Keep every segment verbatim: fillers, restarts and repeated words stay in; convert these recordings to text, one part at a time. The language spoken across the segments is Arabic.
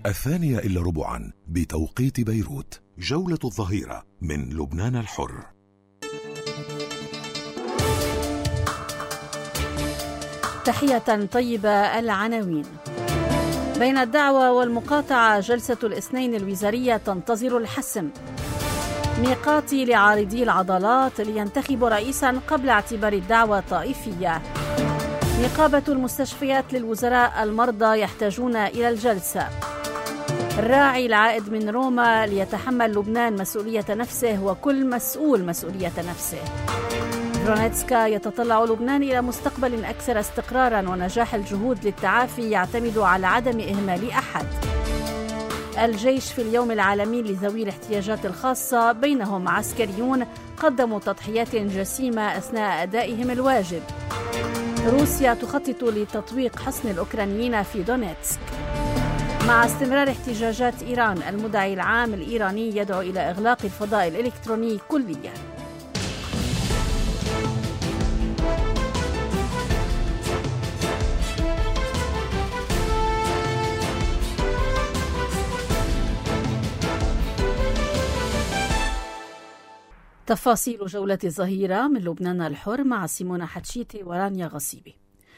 الثانية إلا ربعا بتوقيت بيروت. جولة الظهيرة من لبنان الحر. تحية طيبة. العناوين: بين الدعوة والمقاطعة جلسة الاثنين الوزارية تنتظر الحسم. ميقاتي لعارضي العضلات لينتخبوا رئيسا قبل اعتبار الدعوة طائفية. نقابة المستشفيات للوزراء المرضى يحتاجون إلى الجلسة. الراعي العائد من روما ليتحمل لبنان مسؤولية نفسه وكل مسؤول مسؤولية نفسه. برونيتسكا يتطلع لبنان إلى مستقبل أكثر استقرارا، ونجاح الجهود للتعافي يعتمد على عدم إهمال أحد. الجيش في اليوم العالمي لذوي الاحتياجات الخاصة، بينهم عسكريون قدموا تضحيات جسيمة أثناء أدائهم الواجب. روسيا تخطط لتطويق حصن الأوكرانيين في دونيتسك. مع استمرار احتجاجات إيران، المدعي العام الإيراني يدعو إلى إغلاق الفضاء الإلكتروني كلياً. تفاصيل جولة الظهيرة من لبنان الحر مع سيمونة حتشيتي ورانيا غصيبي.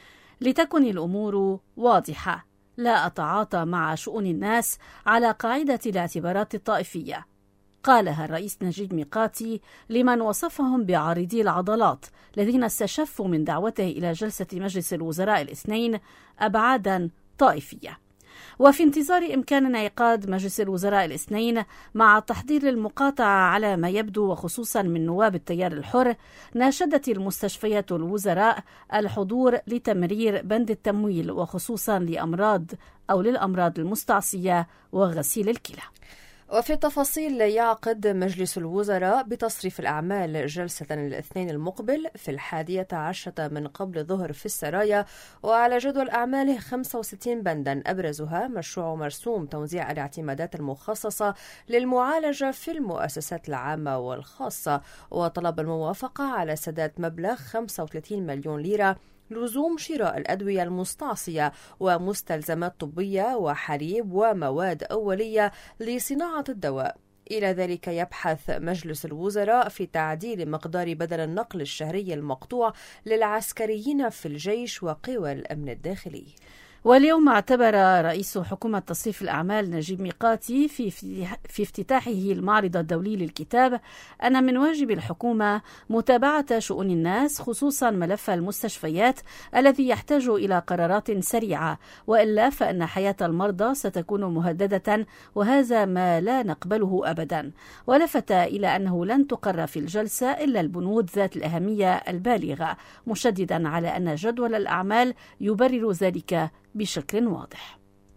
لتكن الأمور واضحة، لا أتعاطى مع شؤون الناس على قاعدة الاعتبارات الطائفية، قالها الرئيس نجيب ميقاتي لمن وصفهم بعارضي العضلات الذين استشفوا من دعوته إلى جلسة مجلس الوزراء الاثنين أبعادا طائفية. وفي انتظار إمكان انعقاد مجلس الوزراء الاثنين مع تحضير المقاطعة على ما يبدو وخصوصا من نواب التيار الحر، ناشدت المستشفيات الوزراء الحضور لتمرير بند التمويل وخصوصا لأمراض أو للأمراض المستعصية وغسيل الكلى. وفي التفاصيل، يعقد مجلس الوزراء بتصريف الأعمال جلسة الاثنين المقبل في الحادية عشرة من قبل ظهر في السرايا، وعلى جدول أعماله خمسة وستين بندا، أبرزها مشروع مرسوم توزيع الاعتمادات المخصصة للمعالجة في المؤسسات العامة والخاصة، وطلب الموافقة على سداد مبلغ خمسة وثلاثين مليون ليرة لزوم شراء الأدوية المستعصية ومستلزمات طبية وحليب ومواد أولية لصناعة الدواء. إلى ذلك يبحث مجلس الوزراء في تعديل مقدار بدل النقل الشهري المقطوع للعسكريين في الجيش وقوى الأمن الداخلي. واليوم اعتبر رئيس حكومة تصريف الأعمال نجيب ميقاتي في في افتتاحه المعرض الدولي للكتاب أن من واجب الحكومة متابعة شؤون الناس، خصوصا ملف المستشفيات الذي يحتاج إلى قرارات سريعة، وإلا فإن حياة المرضى ستكون مهددة، وهذا ما لا نقبله أبدا. ولفت إلى أنه لن تقر في الجلسة إلا البنود ذات الأهمية البالغة، مشددا على أن جدول الأعمال يبرر ذلك بشكل واضح.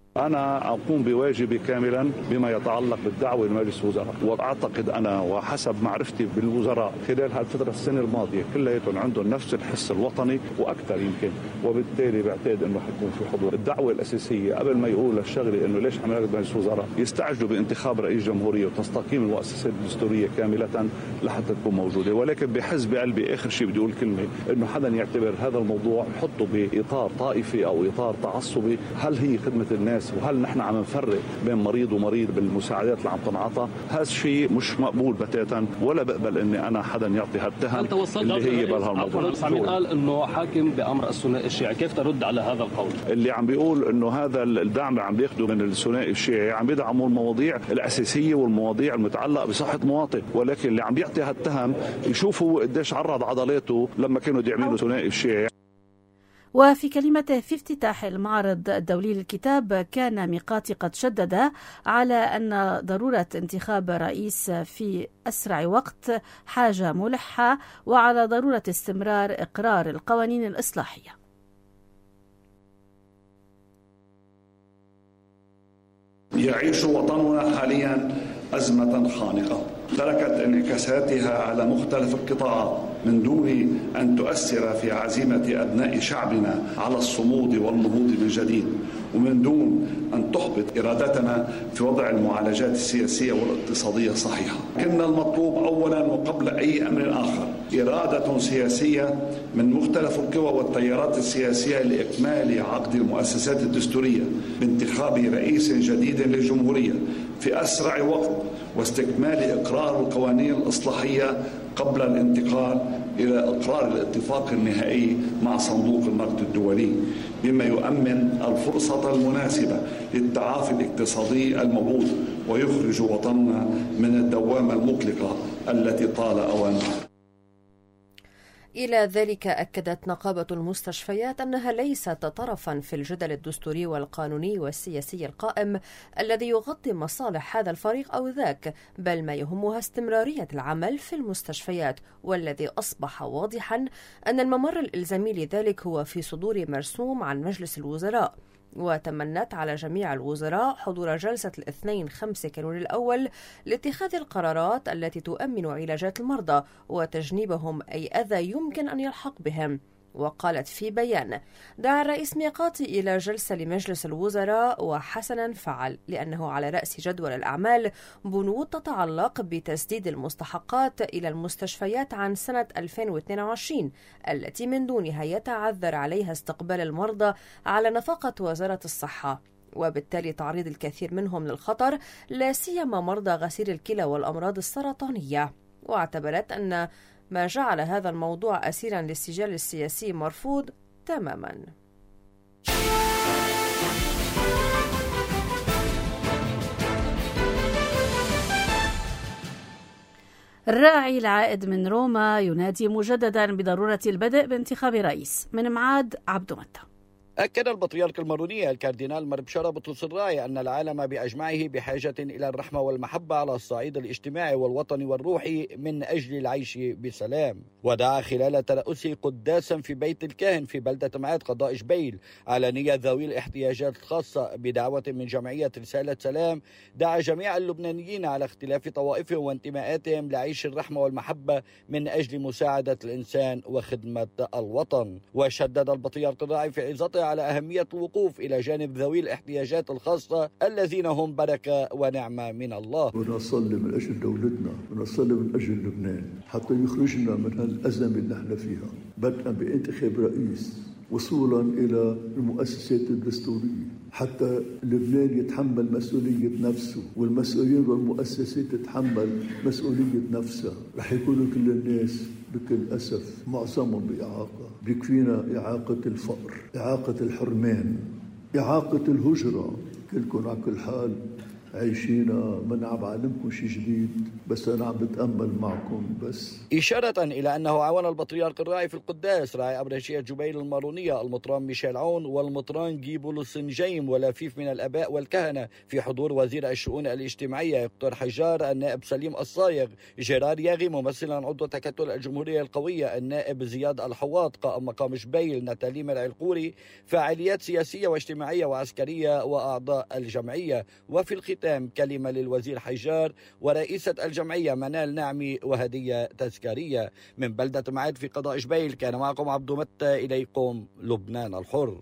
أنا أقوم بواجبي كاملا بما يتعلق بالدعوة لمجلس الوزراء، وأعتقد أنا وحسب معرفتي بالوزراء خلال هالفترة السنة الماضية كلياتهم عندهم نفس الحس الوطني وأكثر يمكن، وبالتالي بعتقد أنه حيكون في حضور. الدعوة الأساسية قبل ما يقول الشغلة أنه ليش عم يعقد مجلس الوزراء يستعجلوا بانتخاب رئيس جمهورية وتستقيم المؤسسات الدستورية كاملة لحتى تكون موجودة، ولكن بحس بقلبي آخر شيء بدي أقول كلمة أنه حدا يعتبر هذا الموضوع يحطه بإطار طائفي أو إطار تعصبي. هل هي خدمة الناس؟ وهل نحن عم نفرق بين مريض ومريض بالمساعدات اللي عم تنعطى؟ هذا الشيء مش مقبول بتاتا، ولا بقبل اني انا حدا يعطي هالتهم اللي هي بهالموضوع. عم يقال انه حاكم بامر الثنائي الشيعي، كيف ترد على هذا القول؟ اللي عم بيقول انه هذا الدعم اللي عم بياخده من الثنائي الشيعي عم بيدعموا المواضيع الاساسيه والمواضيع المتعلقه بصحه مواطن، ولكن اللي عم بيعطي هالتهم يشوفوا قديش عرض عضلاته لما كانوا يدعموا الثنائي الشيعي. وفي كلمته في افتتاح المعرض الدولي للكتاب، كان ميقاتي قد شدد على أن ضرورة انتخاب رئيس في أسرع وقت حاجة ملحة، وعلى ضرورة استمرار إقرار القوانين الإصلاحية. يعيش وطننا حاليا أزمة خانقة تركت انعكاساتها على مختلف القطاعات من دون أن تؤثر في عزيمة أبناء شعبنا على الصمود والنهوض من جديد. ومن دون أن تحبط إرادتنا في وضع المعالجات السياسية والاقتصادية صحيحة. كنا المطلوب أولا وقبل أي أمر آخر إرادة سياسية من مختلف القوى والتيارات السياسية لإكمال عقد المؤسسات الدستورية بانتخاب رئيس جديد للجمهورية في أسرع وقت، واستكمال إقرار القوانين الإصلاحية قبل الانتقال إلى إقرار الاتفاق النهائي مع صندوق النقد الدولي، بما يؤمن الفرصة المناسبة للتعافي الاقتصادي الموعود ويخرج وطننا من الدوامة المقلقة التي طال أوانها. إلى ذلك أكدت نقابة المستشفيات أنها ليست طرفا في الجدل الدستوري والقانوني والسياسي القائم الذي يغطي مصالح هذا الفريق أو ذاك، بل ما يهمها استمرارية العمل في المستشفيات، والذي أصبح واضحا أن الممر الإلزامي لذلك هو في صدور مرسوم عن مجلس الوزراء. وتمنت على جميع الوزراء حضور جلسة الاثنين خمسة كانون الأول لاتخاذ القرارات التي تؤمن علاجات المرضى وتجنيبهم أي أذى يمكن أن يلحق بهم. وقالت في بيان: دعا الرئيس ميقاتي إلى جلسة لمجلس الوزراء وحسنا فعل، لأنه على رأس جدول الأعمال بنود تتعلق بتسديد المستحقات إلى المستشفيات عن سنة ألفين واثنين وعشرين التي من دونها يتعذر عليها استقبال المرضى على نفقة وزارة الصحة، وبالتالي تعريض الكثير منهم للخطر، لا سيما مرضى غسيل الكلى والأمراض السرطانية. واعتبرت أن ما جعل هذا الموضوع أسيرا للسجال السياسي مرفوض تماما. الراعي العائد من روما ينادي مجددا بضرورة البدء بانتخاب رئيس. من معاد عبد متى. أكد البطريرك الماروني الكاردينال مربشارة بطرس الراعي أن العالم بأجمعه بحاجة إلى الرحمة والمحبة على الصعيد الاجتماعي والوطني والروحي من أجل العيش بسلام. ودعا خلال ترأسه قداسا في بيت الكاهن في بلدة معاد قضاء جبيل علنية ذوي الاحتياجات الخاصة بدعوة من جمعية رسالة سلام، دعا جميع اللبنانيين على اختلاف طوائفهم وانتماءاتهم لعيش الرحمة والمحبة من أجل مساعدة الإنسان وخدمة الوطن. وشدد البطريرك الراعي في عظته على أهمية الوقوف إلى جانب ذوي الاحتياجات الخاصة الذين هم بركة ونعمة من الله. ونصلي من أجل دولتنا ونصلي من أجل لبنان حتى يخرجنا من هالأزمة اللي نحن فيها، بدءا بانتخاب رئيس وصولا إلى المؤسسات الدستورية، حتى لبنان يتحمل مسؤولية نفسه والمسؤولين والمؤسسات تتحمل مسؤولية نفسها. رح يكونوا كل الناس بكل أسف معظمهم بإعاقة، بيكفينا إعاقة الفقر، إعاقة الحرمان، إعاقة الهجرة. كلكم على كل حال عايشينا، ما عم بعلمكم شيء جديد، بس أنا عم بتأمل معكم بس. إشارة إلى أنه عاون البطريرك الراعي في القداس راعي أبرشية جبيل المارونية المطران ميشيل عون والمطران جيبولوس نجيم ولفيف من الآباء والكهنة في حضور وزير الشؤون الاجتماعية يقتر حجار، النائب سليم الصايغ، جيرار ياغي ممثلا عضو تكتل الجمهورية القوية، النائب زياد الحواط قائم مقام جبيل، نتالي مرعي القوري، فعاليات سياسية واجتماعية وعسكرية وأعضاء الجمعية. وفي الختام كلمة للوزير حجار ورئيسة الجمعية منال نعمي وهدية تذكارية. من بلدة معاد في قضاء جبيل كان معكم عبد متى، إليكم لبنان الحر.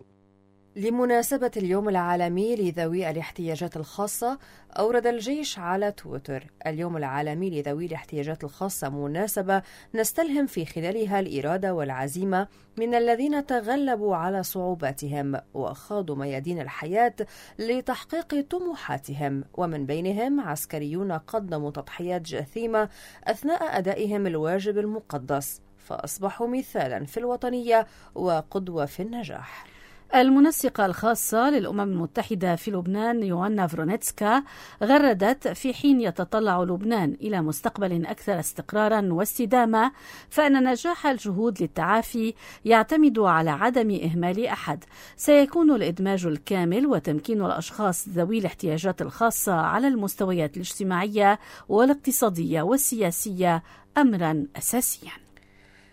لمناسبة اليوم العالمي لذوي الاحتياجات الخاصة، أورد الجيش على تويتر: اليوم العالمي لذوي الاحتياجات الخاصة مناسبة نستلهم في خلالها الإرادة والعزيمة من الذين تغلبوا على صعوباتهم وخاضوا ميادين الحياة لتحقيق طموحاتهم، ومن بينهم عسكريون قدموا تضحيات جثيمة أثناء أدائهم الواجب المقدس، فأصبحوا مثالا في الوطنية وقدوة في النجاح. المنسقة الخاصة للأمم المتحدة في لبنان يوانا فرونيتسكا غردت: في حين يتطلع لبنان إلى مستقبل أكثر استقرارا واستدامة، فإن نجاح الجهود للتعافي يعتمد على عدم إهمال أحد. سيكون الإدماج الكامل وتمكين الأشخاص ذوي الاحتياجات الخاصة على المستويات الاجتماعية والاقتصادية والسياسية أمرا أساسيا.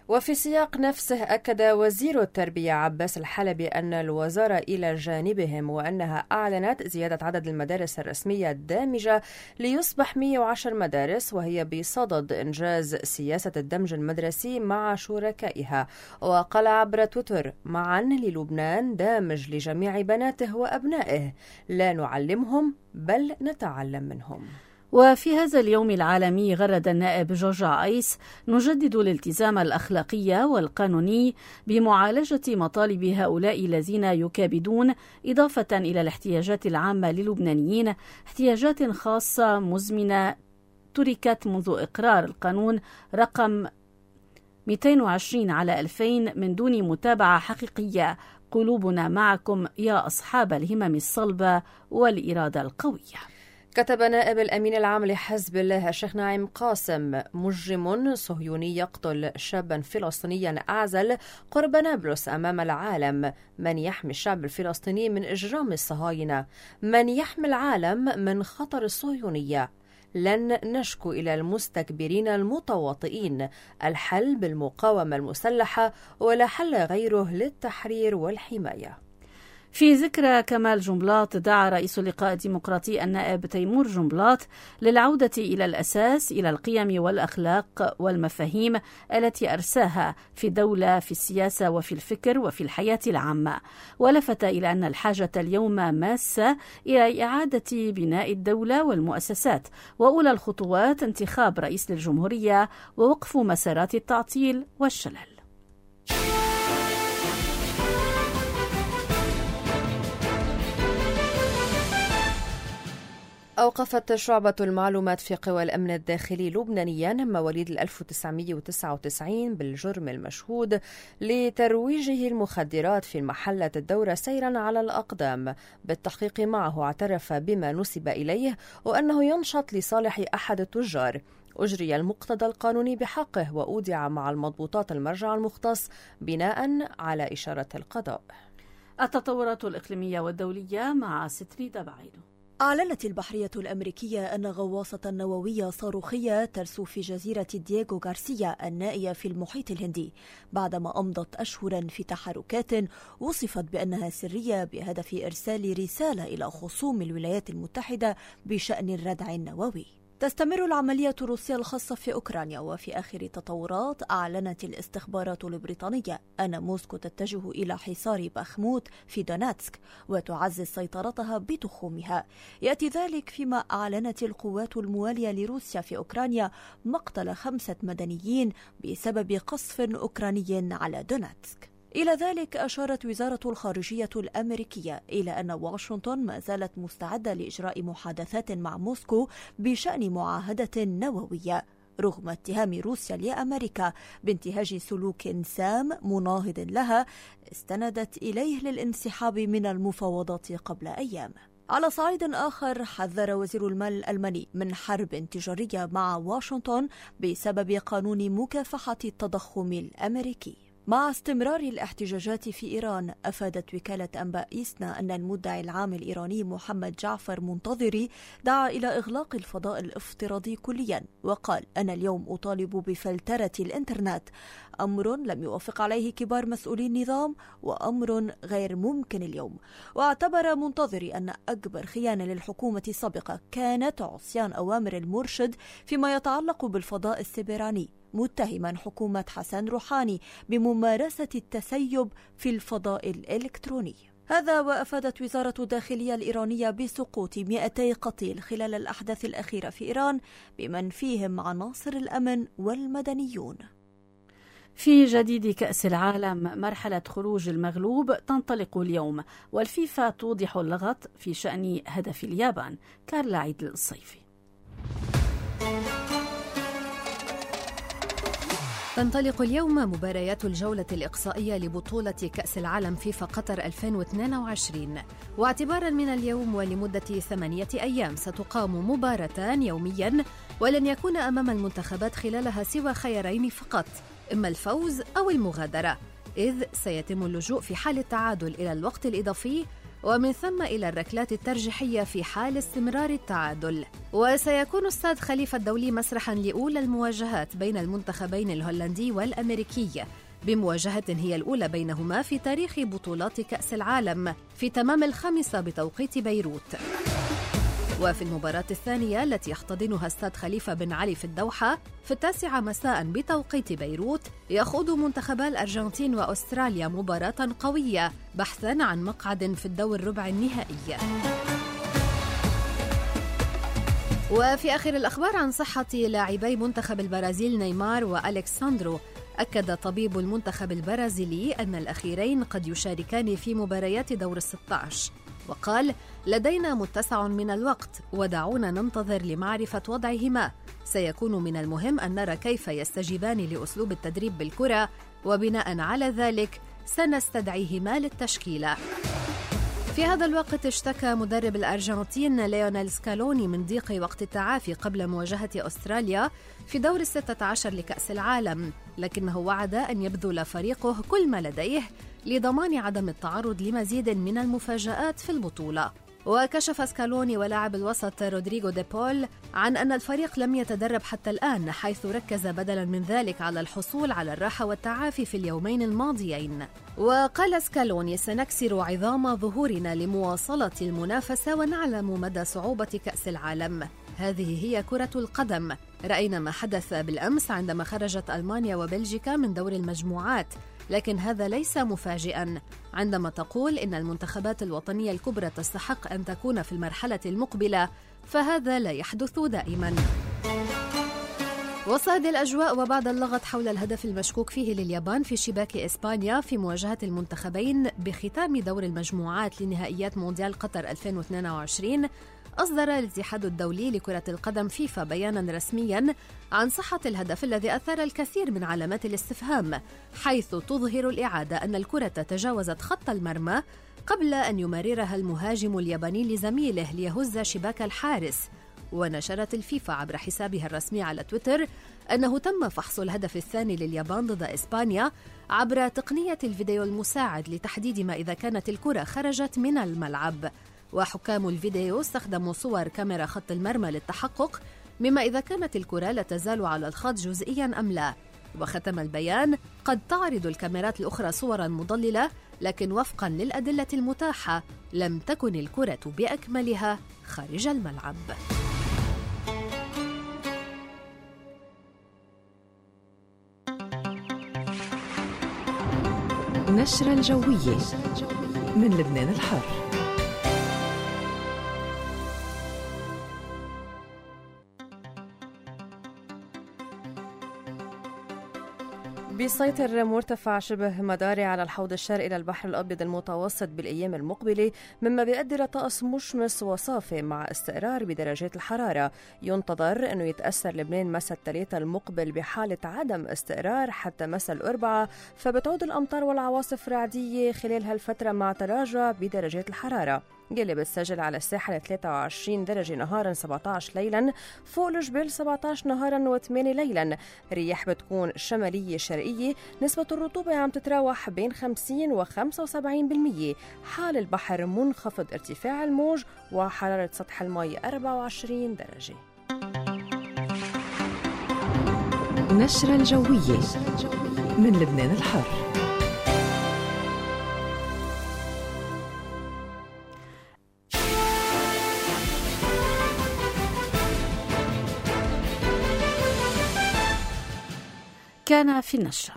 وفي سياق نفسه أكد وزير التربية عباس الحلبي أن الوزارة إلى جانبهم وأنها أعلنت زيادة عدد المدارس الرسمية الدامجة ليصبح مئة وعشرة مدارس، وهي بصدد إنجاز سياسة الدمج المدرسي مع شركائها. وقال عبر تويتر: معا للبنان دامج لجميع بناته وأبنائه، لا نعلمهم بل نتعلم منهم. وفي هذا اليوم العالمي غرد النائب جورج عايس: نجدد الالتزام الأخلاقي والقانوني بمعالجة مطالب هؤلاء الذين يكابدون، إضافة إلى الاحتياجات العامة للبنانيين، احتياجات خاصة مزمنة تركت منذ إقرار القانون رقم مئتين وعشرين على ألفين من دون متابعة حقيقية. قلوبنا معكم يا أصحاب الهمم الصلبة والإرادة القوية. كتب نائب الأمين العام لحزب الله الشيخ ناعم قاسم: مجرم صهيوني يقتل شابا فلسطينيا أعزل قرب نابلس أمام العالم. من يحمي الشعب الفلسطيني من إجرام الصهاينة؟ من يحمي العالم من خطر الصهيونية؟ لن نشكو إلى المستكبرين المتواطئين. الحل بالمقاومة المسلحة، ولا حل غيره للتحرير والحماية. في ذكرى كمال جنبلاط، دعا رئيس اللقاء الديمقراطي النائب تيمور جنبلاط للعودة إلى الأساس، إلى القيم والأخلاق والمفاهيم التي أرساها في الدولة، في السياسة وفي الفكر وفي الحياة العامة. ولفت إلى أن الحاجة اليوم ماسة إلى إعادة بناء الدولة والمؤسسات، وأولى الخطوات انتخاب رئيس للجمهورية ووقف مسارات التعطيل والشلل. أوقفت شعبة المعلومات في قوى الأمن الداخلي لبنانيا مواليد ألف وتسعمئة وتسعة وتسعين بالجرم المشهود لترويجه المخدرات في المحلة الدورة سيرا على الأقدام. بالتحقيق معه اعترف بما نسب إليه وأنه ينشط لصالح أحد التجار. أجري المقتضى القانوني بحقه وأودع مع المضبوطات المرجع المختص بناء على إشارة القضاء. التطورات الإقليمية والدولية مع ستريدا بعيدو. أعلنت البحرية الأمريكية أن غواصة نووية صاروخية ترسو في جزيرة دييغو غارسيا النائية في المحيط الهندي، بعدما أمضت أشهرا في تحركات وصفت بأنها سرية بهدف إرسال رسالة إلى خصوم الولايات المتحدة بشأن الردع النووي. تستمر العملية الروسية الخاصة في أوكرانيا، وفي آخر تطورات أعلنت الاستخبارات البريطانية أن موسكو تتجه إلى حصار باخموت في دوناتسك وتعزز سيطرتها بتخومها. يأتي ذلك فيما أعلنت القوات الموالية لروسيا في أوكرانيا مقتل خمسة مدنيين بسبب قصف أوكراني على دوناتسك. إلى ذلك أشارت وزارة الخارجية الأمريكية إلى أن واشنطن ما زالت مستعدة لإجراء محادثات مع موسكو بشأن معاهدة نووية، رغم اتهام روسيا لأمريكا بانتهاج سلوك سام مناهض لها استندت إليه للانسحاب من المفاوضات قبل أيام. على صعيد آخر، حذر وزير المال الألماني من حرب تجارية مع واشنطن بسبب قانون مكافحة التضخم الأمريكي. مع استمرار الاحتجاجات في إيران، أفادت وكالة أنباء إيسنا أن المدعي العام الإيراني محمد جعفر منتظري دعا إلى إغلاق الفضاء الافتراضي كليا، وقال: أنا اليوم أطالب بفلترة الإنترنت، أمر لم يوافق عليه كبار مسؤولي النظام وأمر غير ممكن اليوم. واعتبر منتظري أن أكبر خيانة للحكومة السابقة كانت عصيان أوامر المرشد فيما يتعلق بالفضاء السيبراني، متهما حكومة حسن روحاني بممارسة التسيب في الفضاء الإلكتروني. هذا وأفادت وزارة الداخلية الإيرانية بسقوط مئتي قتيل خلال الأحداث الأخيرة في إيران، بمن فيهم عناصر الأمن والمدنيون. في جديد كأس العالم، مرحلة خروج المغلوب تنطلق اليوم، والفيفا توضح اللغط في شأن هدف اليابان. كارلا عيد الصيفي. تنطلق اليوم مباريات الجولة الإقصائية لبطولة كأس العالم فيفا قطر ألفين واثنين وعشرين، واعتبارا من اليوم ولمدة ثمانية أيام ستقام مباراتان يوميا، ولن يكون أمام المنتخبات خلالها سوى خيارين فقط، إما الفوز أو المغادرة، إذ سيتم اللجوء في حال التعادل إلى الوقت الإضافي ومن ثم إلى الركلات الترجيحية في حال استمرار التعادل. وسيكون استاد خليفة الدولي مسرحاً لأولى المواجهات بين المنتخبين الهولندي والأمريكي، بمواجهة هي الأولى بينهما في تاريخ بطولات كأس العالم في تمام الخامسة بتوقيت بيروت. وفي المباراة الثانية التي يحتضنها استاد خليفة بن علي في الدوحة في التاسعة مساء بتوقيت بيروت، يخوض منتخبا الأرجنتين وأستراليا مباراة قوية بحثاً عن مقعد في الدور ربع النهائي. وفي آخر الأخبار عن صحة لاعبي منتخب البرازيل نيمار وألكساندرو، أكد طبيب المنتخب البرازيلي أن الأخيرين قد يشاركان في مباريات دور الستة عشر، وقال: لدينا متسع من الوقت ودعونا ننتظر لمعرفة وضعهما. سيكون من المهم أن نرى كيف يستجيبان لأسلوب التدريب بالكرة، وبناء على ذلك سنستدعيهما للتشكيلة. في هذا الوقت اشتكى مدرب الأرجنتين ليونيل سكالوني من ضيق وقت التعافي قبل مواجهة أستراليا في دور الستة عشر لكأس العالم، لكنه وعد أن يبذل فريقه كل ما لديه لضمان عدم التعرض لمزيد من المفاجآت في البطولة. وكشف سكالوني ولاعب الوسط رودريغو دي بول عن أن الفريق لم يتدرب حتى الآن، حيث ركز بدلاً من ذلك على الحصول على الراحة والتعافي في اليومين الماضيين. وقال سكالوني: سنكسر عظام ظهورنا لمواصلة المنافسة ونعلم مدى صعوبة كأس العالم. هذه هي كرة القدم. رأينا ما حدث بالأمس عندما خرجت ألمانيا وبلجيكا من دور المجموعات، لكن هذا ليس مفاجئاً عندما تقول إن المنتخبات الوطنية الكبرى تستحق أن تكون في المرحلة المقبلة، فهذا لا يحدث دائماً. وصعد الأجواء وبعد اللغط حول الهدف المشكوك فيه لليابان في شباك إسبانيا في مواجهة المنتخبين بختام دور المجموعات لنهائيات مونديال قطر ألفين واثنين وعشرين، أصدر الاتحاد الدولي لكرة القدم فيفا بياناً رسمياً عن صحة الهدف الذي أثار الكثير من علامات الاستفهام، حيث تظهر الإعادة أن الكرة تجاوزت خط المرمى قبل أن يمررها المهاجم الياباني لزميله ليهز شباك الحارس. ونشرت الفيفا عبر حسابها الرسمي على تويتر أنه تم فحص الهدف الثاني لليابان ضد إسبانيا عبر تقنية الفيديو المساعد لتحديد ما إذا كانت الكرة خرجت من الملعب، وحكام الفيديو استخدموا صور كاميرا خط المرمى للتحقق مما إذا كانت الكرة لا تزال على الخط جزئياً أم لا. وختم البيان: قد تعرض الكاميرات الأخرى صوراً مضللة، لكن وفقاً للأدلة المتاحة لم تكن الكرة بأكملها خارج الملعب. نشرة الجوية من لبنان الحر. بيسيطر مرتفع شبه مداري على الحوض الشرقي للبحر الأبيض المتوسط بالأيام المقبلة، مما بيؤدي لطقس مشمس وصافي مع استقرار بدرجات الحرارة. ينتظر أنه يتأثر لبنان مساء الثلاثاء المقبل بحالة عدم استقرار حتى مساء الأربعاء، فبتعود الأمطار والعواصف الرعدية خلال هالفترة مع تراجع بدرجات الحرارة، يلي بتسجل على الساحل ثلاثة وعشرين درجة نهارا سبعة عشر ليلا، فوق الجبال سبعة عشر نهارا وثمانية ليلا. رياح بتكون شمالية شرقية، نسبة الرطوبة عم تتراوح بين خمسين و خمسة وسبعين بالمية. حال البحر منخفض ارتفاع الموج، وحرارة سطح الماء أربعة وعشرين درجة. نشرة الجوية من لبنان الحر. كان في النشرة.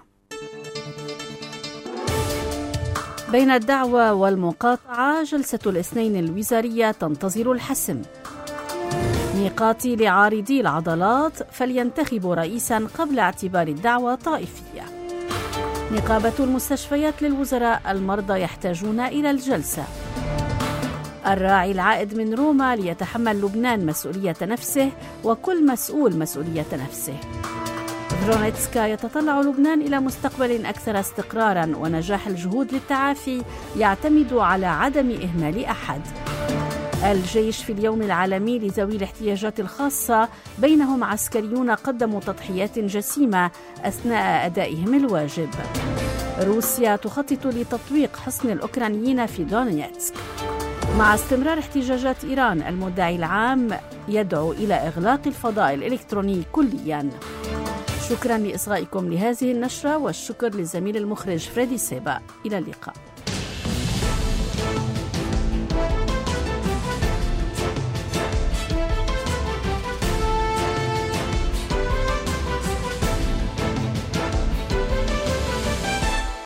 بين الدعوة والمقاطعة، جلسة الاثنين الوزارية تنتظر الحسم. ميقاتي لعارضي العضلات، فلينتخبوا رئيسا قبل اعتبار الدعوة طائفية. نقابة المستشفيات للوزراء، المرضى يحتاجون إلى الجلسة. الراعي العائد من روما، ليتحمل لبنان مسؤولية نفسه وكل مسؤول مسؤولية نفسه. فرونيتسكا، يتطلع لبنان إلى مستقبل أكثر استقراراً، ونجاح الجهود للتعافي يعتمد على عدم إهمال أحد. الجيش في اليوم العالمي لذوي الاحتياجات الخاصة، بينهم عسكريون قدموا تضحيات جسيمة أثناء أدائهم الواجب. روسيا تخطط لتطويق حصن الأوكرانيين في دونيتسك. مع استمرار احتجاجات إيران، المدعي العام يدعو إلى إغلاق الفضاء الإلكتروني كلياً. شكراً لإصغائكم لهذه النشرة، والشكر للزميل المخرج فريدي سيبا. إلى اللقاء.